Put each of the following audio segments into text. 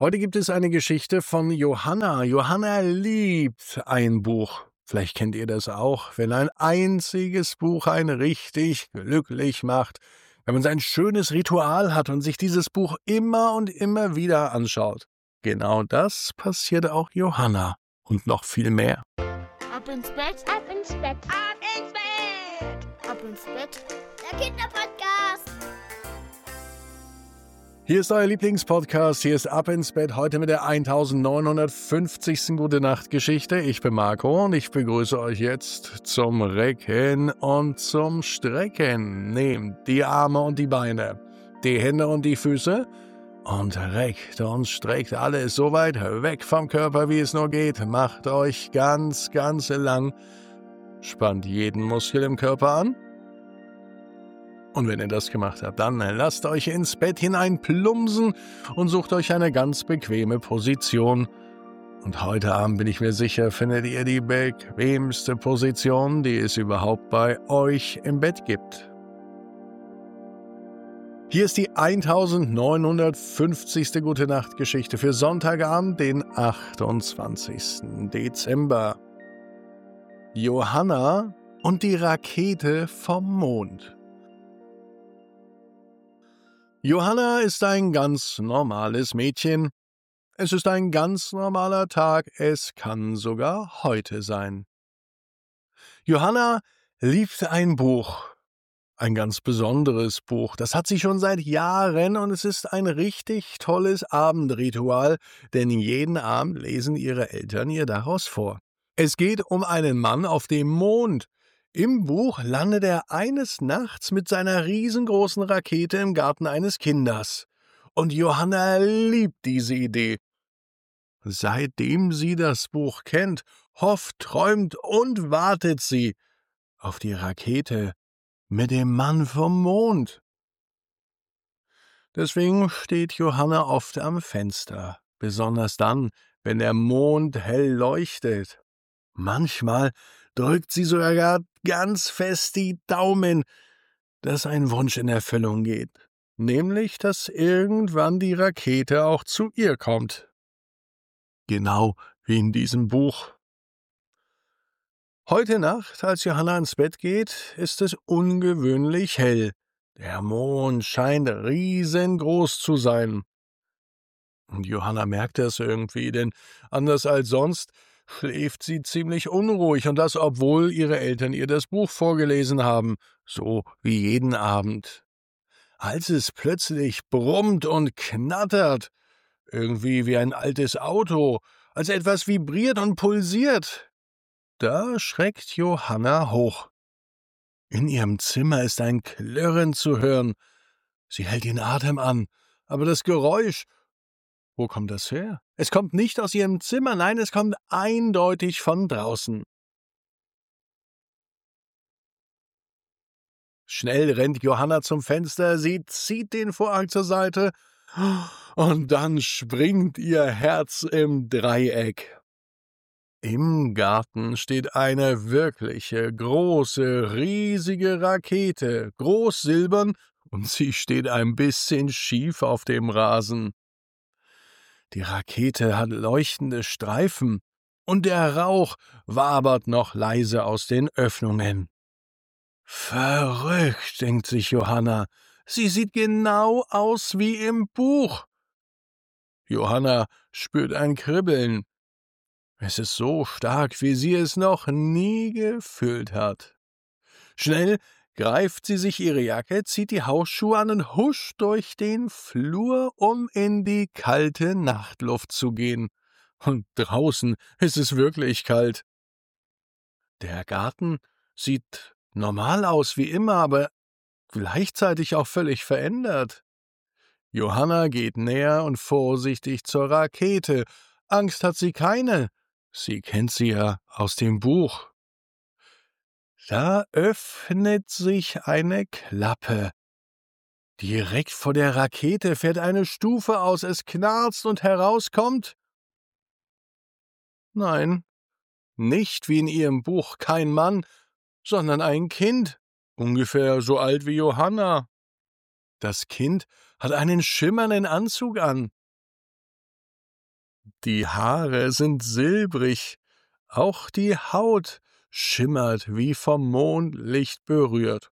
Heute gibt es eine Geschichte von Johanna. Johanna liebt ein Buch. Vielleicht kennt ihr das auch, wenn ein einziges Buch einen richtig glücklich macht, wenn man sein schönes Ritual hat und sich dieses Buch immer und immer wieder anschaut. Genau das passiert auch Johanna und noch viel mehr. Ab ins Bett, Ab ins Bett, Ab ins Bett! ab ins Bett. der Kinderpodcast. Hier ist euer Lieblingspodcast, hier ist Ab ins Bett, heute mit der 1950. Gute-Nacht-Geschichte. Ich bin Marco und ich begrüße euch jetzt zum Recken und zum Strecken. Nehmt die Arme und die Beine, die Hände und die Füße und reckt und streckt alles so weit weg vom Körper, wie es nur geht. Macht euch ganz, ganz lang, spannt jeden Muskel im Körper an. Und wenn ihr das gemacht habt, dann lasst euch ins Bett hinein plumpsen und sucht euch eine ganz bequeme Position. Und heute Abend, bin ich mir sicher, findet ihr die bequemste Position, die es überhaupt bei euch im Bett gibt. Hier ist die 1950. Gute-Nacht-Geschichte für Sonntagabend, den 28. Dezember. Johanna und die Rakete vom Mond. Johanna ist ein ganz normales Mädchen. Es ist ein ganz normaler Tag, es kann sogar heute sein. Johanna liebt ein Buch, ein ganz besonderes Buch. Das hat sie schon seit Jahren und es ist ein richtig tolles Abendritual, denn jeden Abend lesen ihre Eltern ihr daraus vor. Es geht um einen Mann auf dem Mond. Im Buch landet er eines Nachts mit seiner riesengroßen Rakete im Garten eines Kindes. Und Johanna liebt diese Idee. Seitdem sie das Buch kennt, hofft, träumt und wartet sie auf die Rakete mit dem Mann vom Mond. Deswegen steht Johanna oft am Fenster, besonders dann, wenn der Mond hell leuchtet. Manchmal drückt sie sogar ganz fest die Daumen, dass ein Wunsch in Erfüllung geht, nämlich, dass irgendwann die Rakete auch zu ihr kommt. Genau wie in diesem Buch. Heute Nacht, als Johanna ins Bett geht, ist es ungewöhnlich hell. Der Mond scheint riesengroß zu sein. Und Johanna merkt das irgendwie, denn anders als sonst schläft sie ziemlich unruhig, und das, obwohl ihre Eltern ihr das Buch vorgelesen haben, so wie jeden Abend. Als es plötzlich brummt und knattert, irgendwie wie ein altes Auto, als etwas vibriert und pulsiert, da schreckt Johanna hoch. In ihrem Zimmer ist ein Klirren zu hören. Sie hält den Atem an, aber das Geräusch, wo kommt das her? Es kommt nicht aus ihrem Zimmer, nein, es kommt eindeutig von draußen. Schnell rennt Johanna zum Fenster, sie zieht den Vorhang zur Seite und dann springt ihr Herz im Dreieck. Im Garten steht eine wirkliche, große, riesige Rakete, groß silbern, und sie steht ein bisschen schief auf dem Rasen. Die Rakete hat leuchtende Streifen, und der Rauch wabert noch leise aus den Öffnungen. Verrückt, denkt sich Johanna, sie sieht genau aus wie im Buch. Johanna spürt ein Kribbeln. Es ist so stark, wie sie es noch nie gefühlt hat. Schnell greift sie sich ihre Jacke, zieht die Hausschuhe an und huscht durch den Flur, um in die kalte Nachtluft zu gehen. Und draußen ist es wirklich kalt. Der Garten sieht normal aus wie immer, aber gleichzeitig auch völlig verändert. Johanna geht näher und vorsichtig zur Rakete. Angst hat sie keine. Sie kennt sie ja aus dem Buch. Da öffnet sich eine Klappe. Direkt vor der Rakete fährt eine Stufe aus, es knarzt und herauskommt. Nein, nicht wie in ihrem Buch kein Mann, sondern ein Kind, ungefähr so alt wie Johanna. Das Kind hat einen schimmernden Anzug an. Die Haare sind silbrig, auch die Haut schimmert wie vom Mondlicht berührt.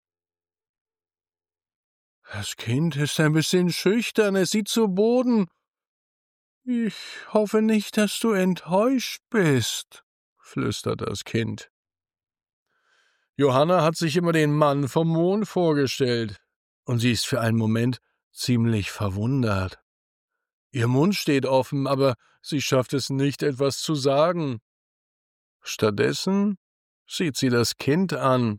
Das Kind ist ein bisschen schüchtern, es sieht zu Boden. »Ich hoffe nicht, dass du enttäuscht bist«, flüstert das Kind. Johanna hat sich immer den Mann vom Mond vorgestellt, und sie ist für einen Moment ziemlich verwundert. Ihr Mund steht offen, aber sie schafft es nicht, etwas zu sagen. Stattdessen sieht sie das Kind an.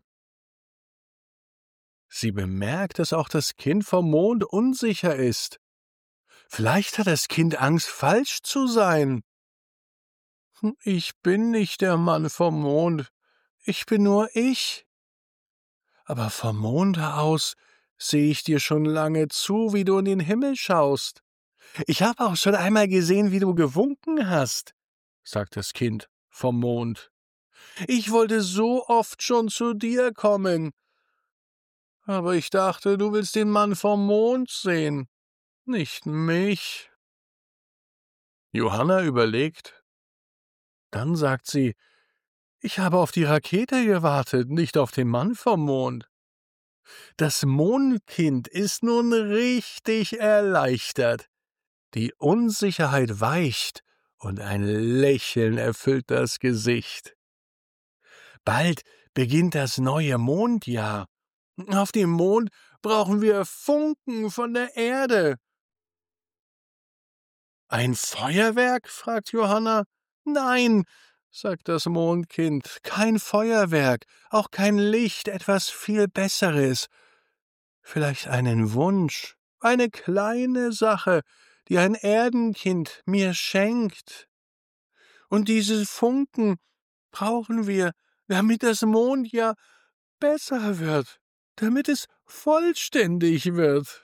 Sie bemerkt, dass auch das Kind vom Mond unsicher ist. Vielleicht hat das Kind Angst, falsch zu sein. »Ich bin nicht der Mann vom Mond, ich bin nur ich. Aber vom Monde aus sehe ich dir schon lange zu, wie du in den Himmel schaust. Ich habe auch schon einmal gesehen, wie du gewunken hast«, sagt das Kind vom Mond. »Ich wollte so oft schon zu dir kommen. Aber ich dachte, du willst den Mann vom Mond sehen, nicht mich.« Johanna überlegt. Dann sagt sie, »Ich habe auf die Rakete gewartet, nicht auf den Mann vom Mond.« Das Mondkind ist nun richtig erleichtert. Die Unsicherheit weicht und ein Lächeln erfüllt das Gesicht. Bald beginnt das neue Mondjahr. Auf dem Mond brauchen wir Funken von der Erde. »Ein Feuerwerk?« fragt Johanna. »Nein«, sagt das Mondkind, »kein Feuerwerk, auch kein Licht, etwas viel Besseres. Vielleicht einen Wunsch, eine kleine Sache, die ein Erdenkind mir schenkt. Und diese Funken brauchen wir, damit das Mondjahr besser wird, damit es vollständig wird.«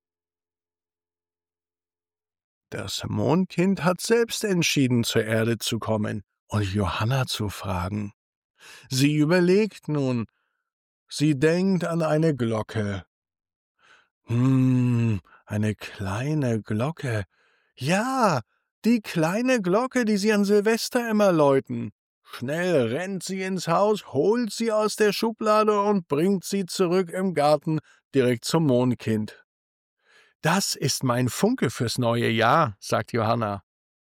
Das Mondkind hat selbst entschieden, zur Erde zu kommen und Johanna zu fragen. Sie überlegt nun. Sie denkt an eine Glocke. Eine kleine Glocke. Ja, die kleine Glocke, die sie an Silvester immer läuten. Schnell rennt sie ins Haus, holt sie aus der Schublade und bringt sie zurück im Garten direkt zum Mondkind. »Das ist mein Funke fürs neue Jahr«, sagt Johanna.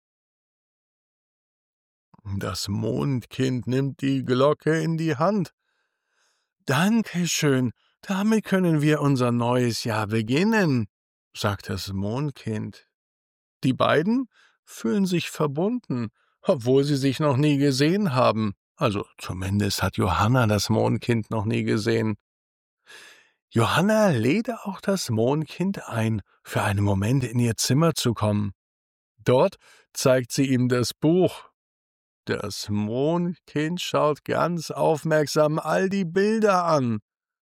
Das Mondkind nimmt die Glocke in die Hand. »Danke schön, damit können wir unser neues Jahr beginnen«, sagt das Mondkind. Die beiden fühlen sich verbunden, obwohl sie sich noch nie gesehen haben. Also zumindest hat Johanna das Mondkind noch nie gesehen. Johanna lädt auch das Mondkind ein, für einen Moment in ihr Zimmer zu kommen. Dort zeigt sie ihm das Buch. Das Mondkind schaut ganz aufmerksam all die Bilder an.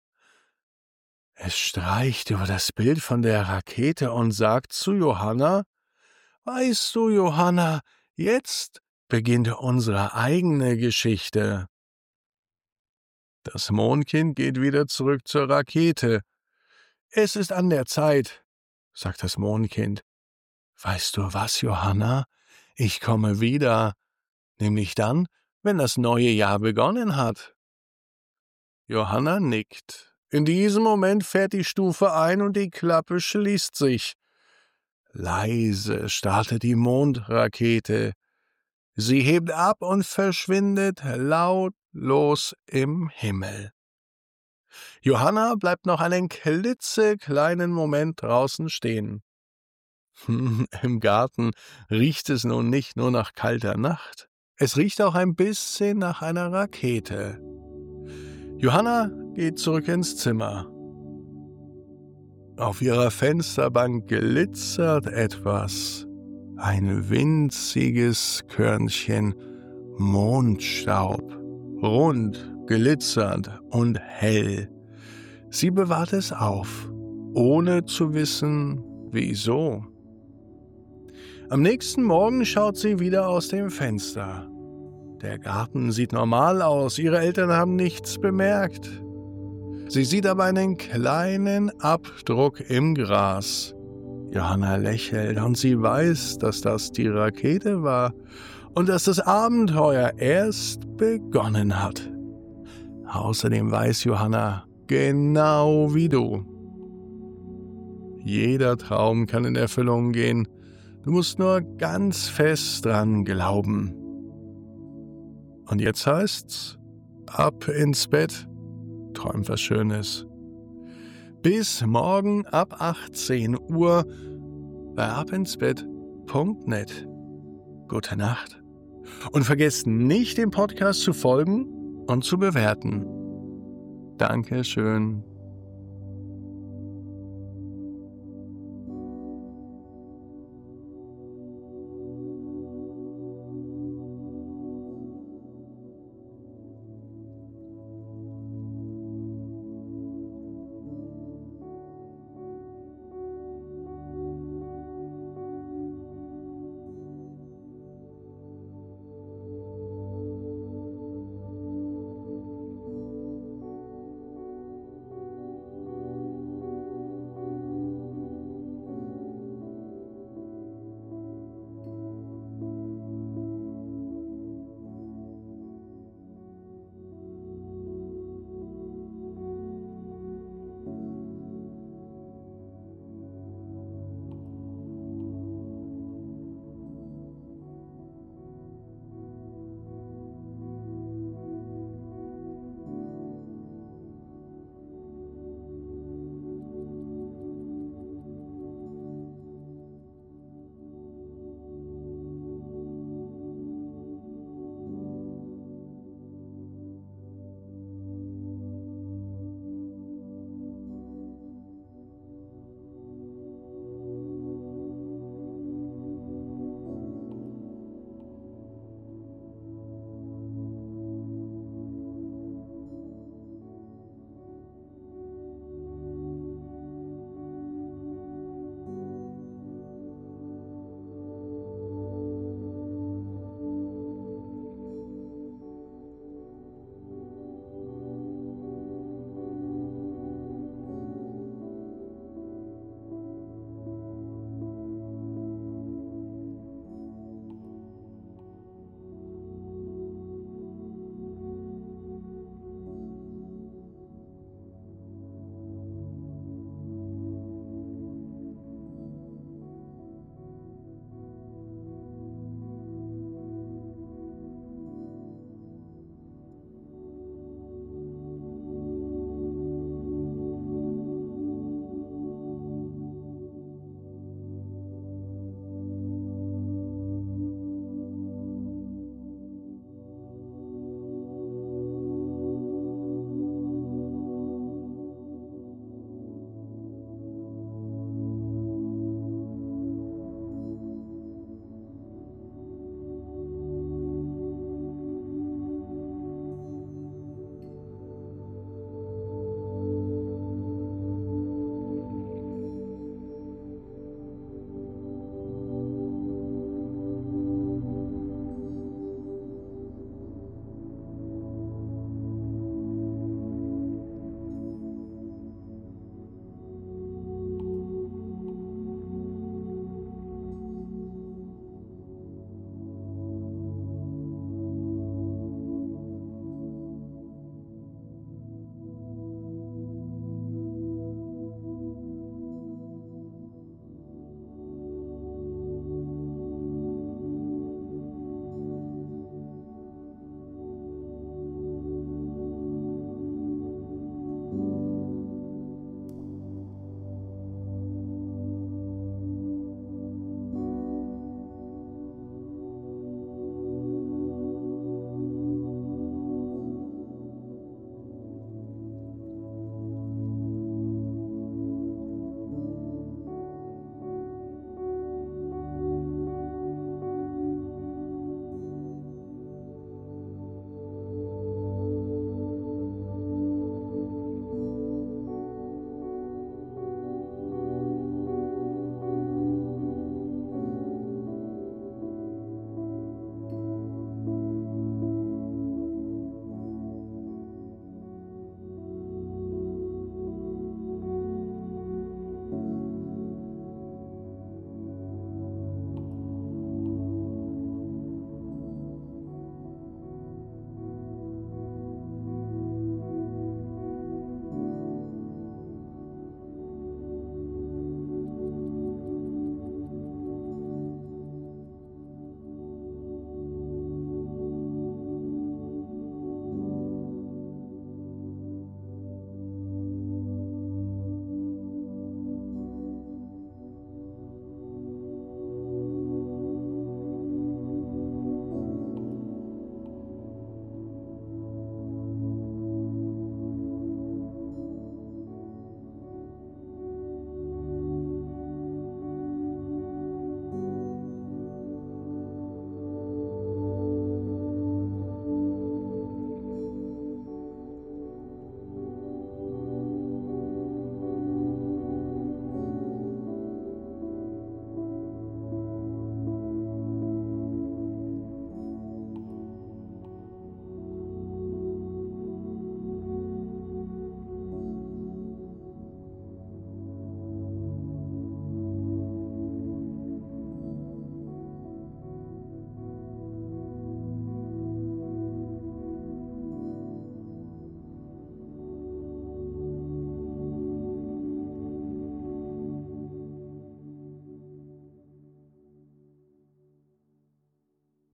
Es streicht über das Bild von der Rakete und sagt zu Johanna, »Weißt du, Johanna, jetzt beginnt unsere eigene Geschichte.« Das Mondkind geht wieder zurück zur Rakete. »Es ist an der Zeit«, sagt das Mondkind. »Weißt du was, Johanna? Ich komme wieder, nämlich dann, wenn das neue Jahr begonnen hat.« Johanna nickt. In diesem Moment fährt die Stufe ein und die Klappe schließt sich. Leise startet die Mondrakete. Sie hebt ab und verschwindet lautlos im Himmel. Johanna bleibt noch einen klitzekleinen Moment draußen stehen. Im Garten riecht es nun nicht nur nach kalter Nacht, es riecht auch ein bisschen nach einer Rakete. Johanna geht zurück ins Zimmer. Auf ihrer Fensterbank glitzert etwas. Ein winziges Körnchen Mondstaub, rund, glitzernd und hell. Sie bewahrt es auf, ohne zu wissen, wieso. Am nächsten Morgen schaut sie wieder aus dem Fenster. Der Garten sieht normal aus, ihre Eltern haben nichts bemerkt. Sie sieht aber einen kleinen Abdruck im Gras. Johanna lächelt und sie weiß, dass das die Rakete war und dass das Abenteuer erst begonnen hat. Außerdem weiß Johanna, genau wie du: Jeder Traum kann in Erfüllung gehen. Du musst nur ganz fest dran glauben. Und jetzt heißt's: ab ins Bett, träum was Schönes. Bis morgen ab 18 Uhr bei abinsbett.net. Gute Nacht. Und vergesst nicht, dem Podcast zu folgen und zu bewerten. Dankeschön.